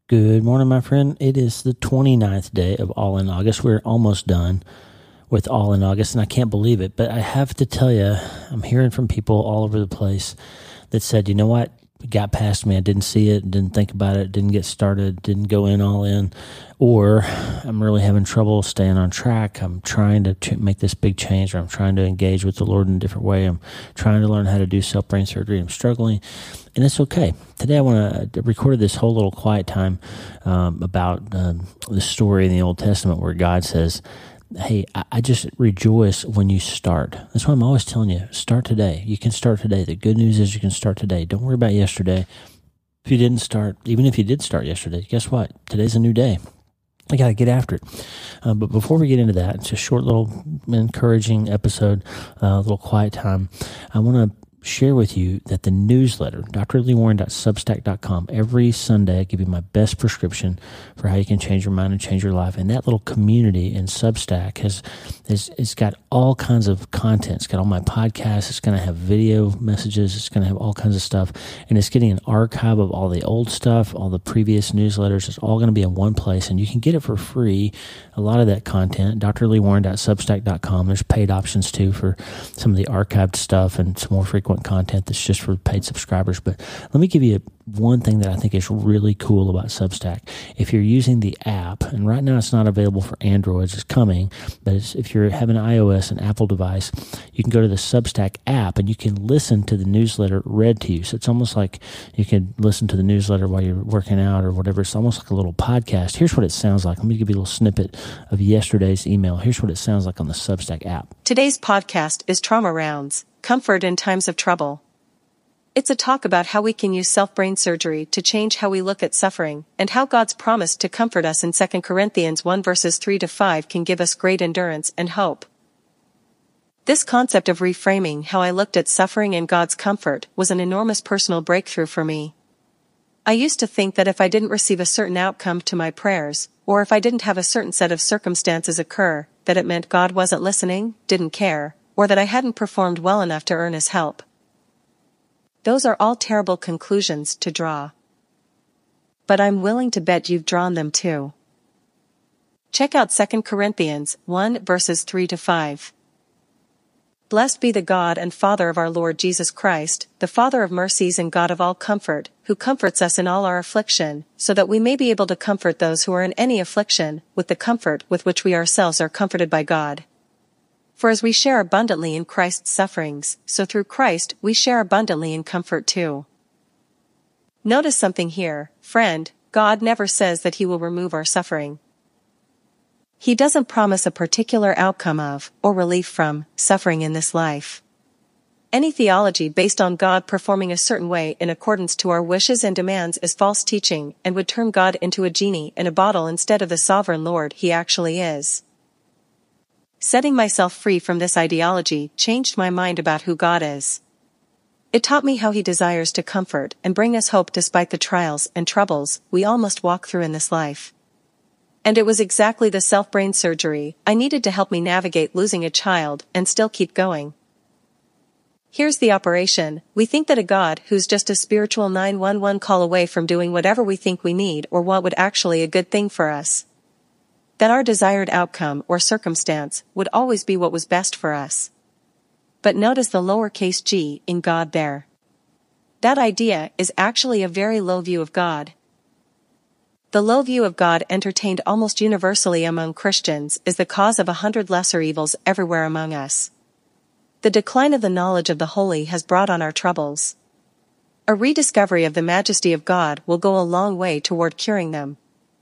Good morning, my friend. It is the 29th day of All in August. We're almost done with All in August, and I can't believe it. But I have to tell you, I'm hearing from people all over the place that said, you know what, it got past me. I didn't see it, didn't think about it, didn't get started, didn't go in all in. Or I'm really having trouble staying on track. I'm trying to make this big change, or I'm trying to engage with the Lord in a different way. I'm trying to learn how to do self-brain surgery. I'm struggling, and it's okay. Today I want to record this whole little quiet time about the story in the Old Testament where God says, hey, I just rejoice when you start. That's why I'm always telling you, start today. You can start today. The good news is you can start today. Don't worry about yesterday. If you didn't start, even if you did start yesterday, guess what? Today's a new day. I got to get after it. But before we get into that, it's a short little encouraging episode, a little quiet time. I want to share with you that the newsletter, drleewarren.substack.com, every Sunday I give you my best prescription for how you can change your mind and change your life. And that little community in Substack it's got all kinds of content. It's got all my podcasts. It's going to have video messages. It's going to have all kinds of stuff. And it's getting an archive of all the old stuff, all the previous newsletters. It's all going to be in one place, and you can get it for free. A lot of that content, drleewarren.substack.com. There's paid options too for some of the archived stuff and some more frequent content that's just for paid subscribers. But let me give you one thing that I think is really cool about Substack. If you're using the app, and right now it's not available for Androids, it's coming, but if you're having an iOS and Apple device, you can go to the Substack app and you can listen to the newsletter read to you. So it's almost like you can listen to the newsletter while you're working out or whatever. It's almost like a little podcast. Here's what it sounds like. Let me give you a little snippet of yesterday's email. Here's what it sounds like on the Substack app. Today's podcast is Trauma Rounds, Comfort in Times of Trouble. It's a talk about how we can use self-brain surgery to change how we look at suffering, and how God's promise to comfort us in 2 Corinthians 1 verses 3-5 can give us great endurance and hope. This concept of reframing how I looked at suffering and God's comfort was an enormous personal breakthrough for me. I used to think that if I didn't receive a certain outcome to my prayers, or if I didn't have a certain set of circumstances occur, that it meant God wasn't listening, didn't care, or that I hadn't performed well enough to earn His help. Those are all terrible conclusions to draw. But I'm willing to bet you've drawn them too. Check out 2 Corinthians 1 verses 3-5. Blessed be the God and Father of our Lord Jesus Christ, the Father of mercies and God of all comfort, who comforts us in all our affliction, so that we may be able to comfort those who are in any affliction, with the comfort with which we ourselves are comforted by God. For as we share abundantly in Christ's sufferings, so through Christ we share abundantly in comfort too. Notice something here, friend. God never says that He will remove our suffering. He doesn't promise a particular outcome of, or relief from, suffering in this life. Any theology based on God performing a certain way in accordance to our wishes and demands is false teaching and would turn God into a genie in a bottle instead of the sovereign Lord He actually is. Setting myself free from this ideology changed my mind about who God is. It taught me how He desires to comfort and bring us hope despite the trials and troubles we all must walk through in this life. And it was exactly the self-brain surgery I needed to help me navigate losing a child and still keep going. Here's the operation. We think that a God who's just a spiritual 911 call away from doing whatever we think we need or what would actually a good thing for us. That our desired outcome or circumstance would always be what was best for us. But notice the lowercase g in God there. That idea is actually a very low view of God. The low view of God entertained almost universally among Christians is the cause of 100 lesser evils everywhere among us. The decline of the knowledge of the holy has brought on our troubles. A rediscovery of the majesty of God will go a long way toward curing them.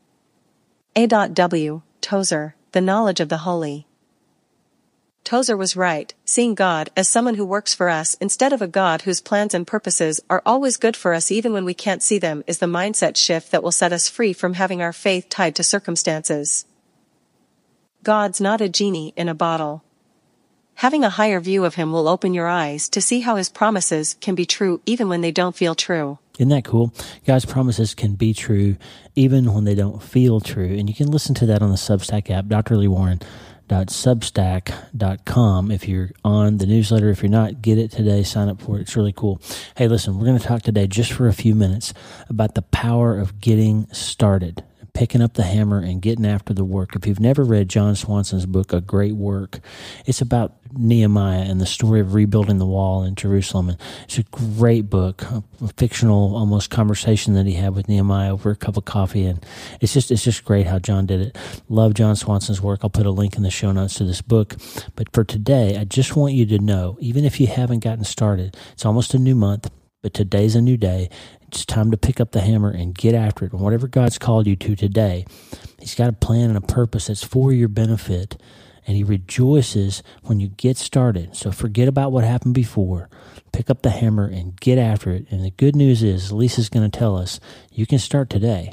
A.W. Tozer, The Knowledge of the Holy. Tozer was right. Seeing God as someone who works for us instead of a God whose plans and purposes are always good for us even when we can't see them is the mindset shift that will set us free from having our faith tied to circumstances. God's not a genie in a bottle. Having a higher view of Him will open your eyes to see how His promises can be true even when they don't feel true. Isn't that cool? God's promises can be true even when they don't feel true. And you can listen to that on the Substack app, www.substack.com. If you're on the newsletter, if you're not, get it today, sign up for it. It's really cool. Hey, listen, we're going to talk today just for a few minutes about the power of getting started, picking up the hammer and getting after the work. If you've never read John Swanson's book, A Great Work, it's about Nehemiah and the story of rebuilding the wall in Jerusalem. And it's a great book, a fictional almost conversation that he had with Nehemiah over a cup of coffee. And it's just great how John did it. Love John Swanson's work. I'll put a link in the show notes to this book. But for today, I just want you to know, even if you haven't gotten started, it's almost a new month, but today's a new day. It's time to pick up the hammer and get after it. And whatever God's called you to today, He's got a plan and a purpose that's for your benefit. And He rejoices when you get started. So forget about what happened before. Pick up the hammer and get after it. And the good news is, Lisa's going to tell us, you can start today.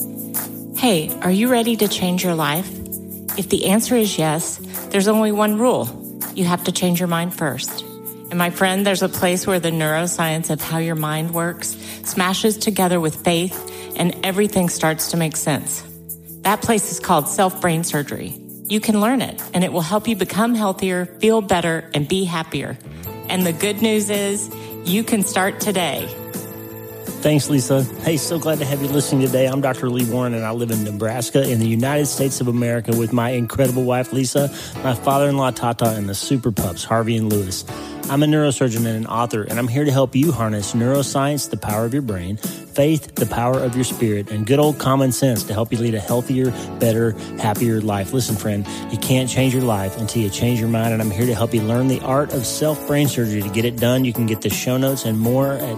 Hey, are you ready to change your life? If the answer is yes, there's only one rule. You have to change your mind first. And my friend, there's a place where the neuroscience of how your mind works smashes together with faith and everything starts to make sense. That place is called self-brain surgery. You can learn it, and it will help you become healthier, feel better, and be happier. And the good news is, you can start today. Thanks, Lisa. Hey, so glad to have you listening today. I'm Dr. Lee Warren, and I live in Nebraska in the United States of America with my incredible wife, Lisa, my father-in-law, Tata, and the super pups, Harvey and Lewis. I'm a neurosurgeon and an author, and I'm here to help you harness neuroscience, the power of your brain, faith, the power of your spirit, and good old common sense to help you lead a healthier, better, happier life. Listen, friend, you can't change your life until you change your mind, and I'm here to help you learn the art of self-brain surgery. To get it done, you can get the show notes and more at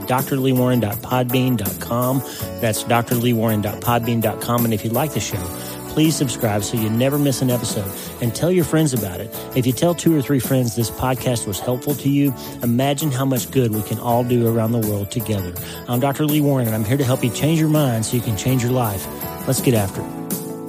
drleewarren.podbean.com. That's drleewarren.podbean.com, and if you like the show, please subscribe so you never miss an episode, and tell your friends about it. If you tell 2 or 3 friends this podcast was helpful to you, imagine how much good we can all do around the world together. I'm Dr. Lee Warren, and I'm here to help you change your mind so you can change your life. Let's get after it.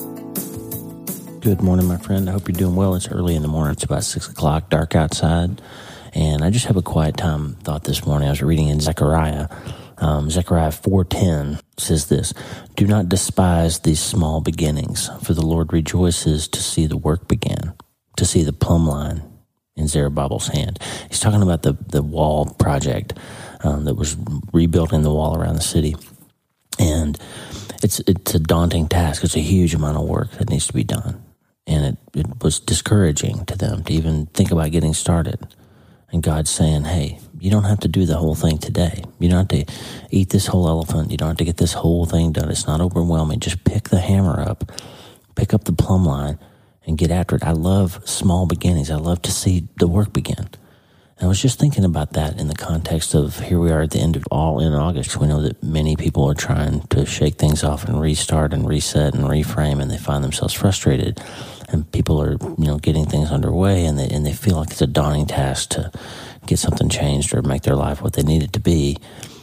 Good morning, my friend. I hope you're doing well. It's early in the morning. It's about 6 o'clock, dark outside, and I just have a quiet time thought this morning. I was reading in Zechariah. Zechariah 4:10 says this: "Do not despise these small beginnings, for the Lord rejoices to see the work begin, to see the plumb line in Zerubbabel's hand." He's talking about the wall project that was rebuilding the wall around the city. And it's a daunting task. It's a huge amount of work that needs to be done. And it was discouraging to them to even think about getting started. And God's saying, hey, you don't have to do the whole thing today. You don't have to eat this whole elephant. You don't have to get this whole thing done. It's not overwhelming. Just pick the hammer up, pick up the plumb line, and get after it. I love small beginnings. I love to see the work begin. And I was just thinking about that in the context of here we are at the end of All in August. We know that many people are trying to shake things off and restart and reset and reframe, and they find themselves frustrated. And people are, getting things underway, and they feel like it's a daunting task to get something changed or make their life what they need it to be.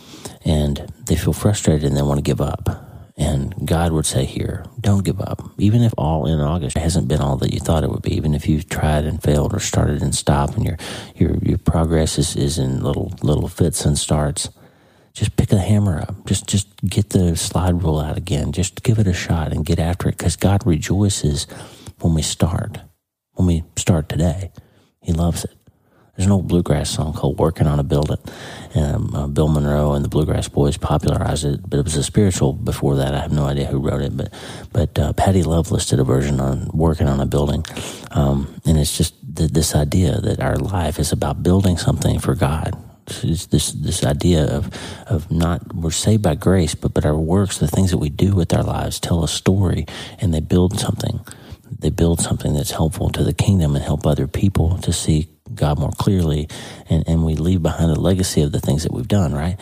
And they feel frustrated and they want to give up. And God would say here, don't give up. Even if All in August hasn't been all that you thought it would be, even if you've tried and failed or started and stopped, and your progress is in little fits and starts, just pick the hammer up. Just get the slide rule out again. Just give it a shot and get after it, because God rejoices when we start today. He loves it. There's an old bluegrass song called Working on a Building. Bill Monroe and the Bluegrass Boys popularized it, but it was a spiritual before that. I have no idea who wrote it, but Patty Loveless did a version on Working on a Building. And it's just this idea that our life is about building something for God. It's this idea of not, we're saved by grace, but our works, the things that we do with our lives, tell a story, and they build something. They build something that's helpful to the kingdom and help other people to see God more clearly, and we leave behind a legacy of the things that we've done, right?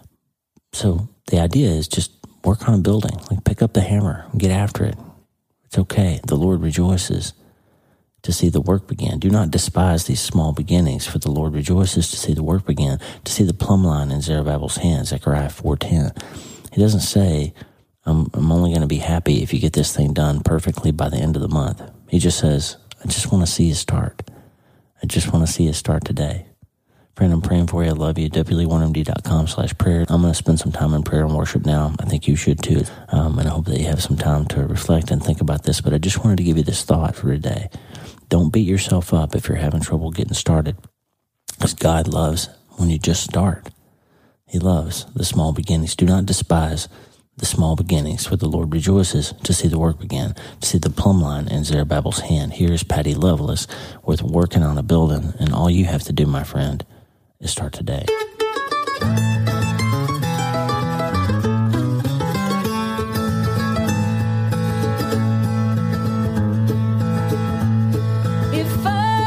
So the idea is just work on a building. Like, pick up the hammer and get after it. It's okay. The Lord rejoices to see the work begin. Do not despise these small beginnings, for the Lord rejoices to see the work begin, to see the plumb line in Zerubbabel's hand, Zechariah 4:10. He doesn't say, I'm only going to be happy if you get this thing done perfectly by the end of the month. He just says, I just want to see you start. I just want to see you start today. Friend, I'm praying for you. I love you. wleewarrenmd.com/prayer. I'm going to spend some time in prayer and worship now. I think you should too. And I hope that you have some time to reflect and think about this. But I just wanted to give you this thought for today. Don't beat yourself up if you're having trouble getting started, because God loves when you just start. He loves the small beginnings. Do not despise the small beginnings, for the Lord rejoices to see the work begin, to see the plumb line in Zerubbabel's hand. Here's Patty Lovelace with working on a building, and all you have to do, my friend, is start today. If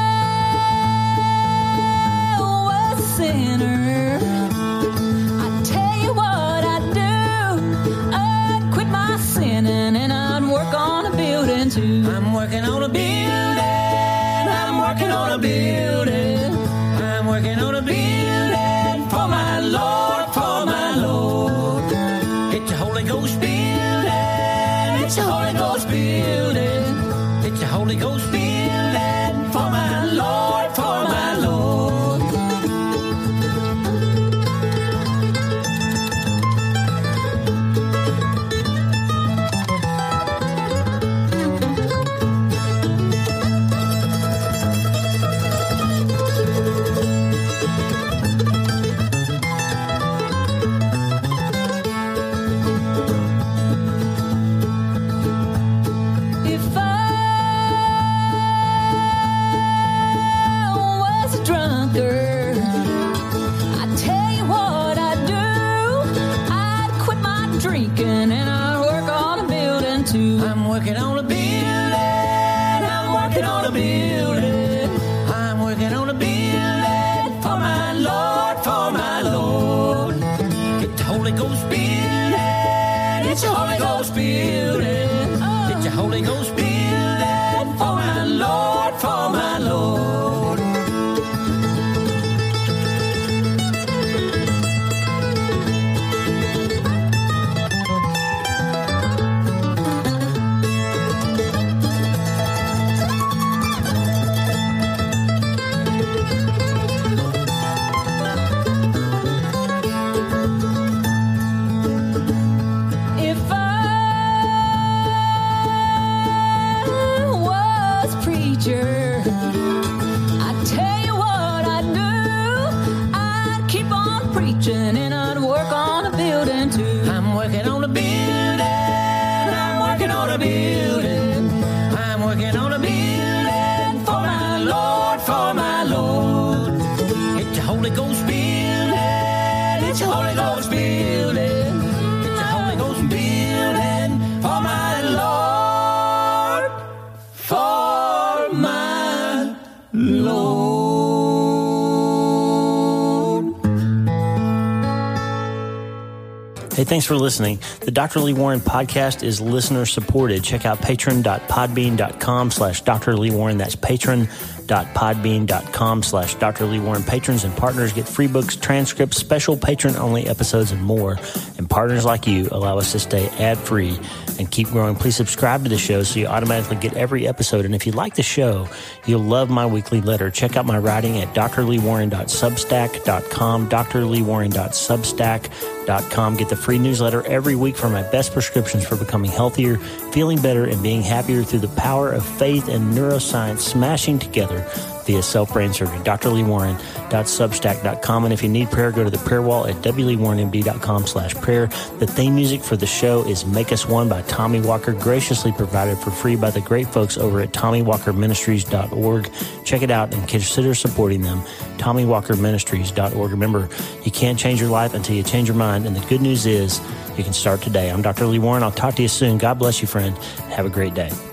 I was a sinner, I'd tell you what I'd do. I'd quit my sinning and I'd work on a building too. I'm working on a building. I'm working on a building. I'm working on a building for my Lord, for my Lord. It's a Holy Ghost building. It's a Holy Ghost building. It's a Holy Ghost building for my Lord, for my Lord. If I was a drunkard, I'd tell you what I'd do. I'd quit my drinking and I'd work on a building too. I'm working on a building. I'm working on a building. I'm working on a building for my Lord, for my Lord. It's the Holy Ghost building. It's a Holy Ghost building. It's a Holy Ghost building for my Lord, for my Lord. If I was a preacher, I'd tell you what I'd do. I'd keep on preaching and I'd work on a building too. I'm working on a building. I'm working on a building. I'm working on a building for my Lord, for my Lord. It's a Holy Ghost building. It's a Holy Ghost building. It's a Holy Ghost building for my Lord, for my Lord. Hey, thanks for listening. The Dr. Lee Warren podcast is listener supported. Check out patron.podbean.com/Dr. Lee Warren. That's patron.podbean.com/Dr. Lee Warren. Patrons and partners get free books, transcripts, special patron-only episodes, and more. And partners like you allow us to stay ad-free and keep growing. Please subscribe to the show so you automatically get every episode. And if you like the show, you'll love my weekly letter. Check out my writing at drleewarren.substack.com, drleewarren.substack.com. Get the free newsletter every week for my best prescriptions for becoming healthier, feeling better, and being happier through the power of faith and neuroscience smashing together via self-brain surgery. drleewarren.substack.com. And if you need prayer, go to the prayer wall at wleewarrenmd.com/prayer. The theme music for the show is Make Us One by Tommy Walker, graciously provided for free by the great folks over at TommyWalkerMinistries.org. Check it out and consider supporting them. TommyWalkerMinistries.org. Remember, you can't change your life until you change your mind, and the good news is you can start today. I'm Dr. Lee Warren. I'll talk to you soon. God bless you, friend. Have a great day.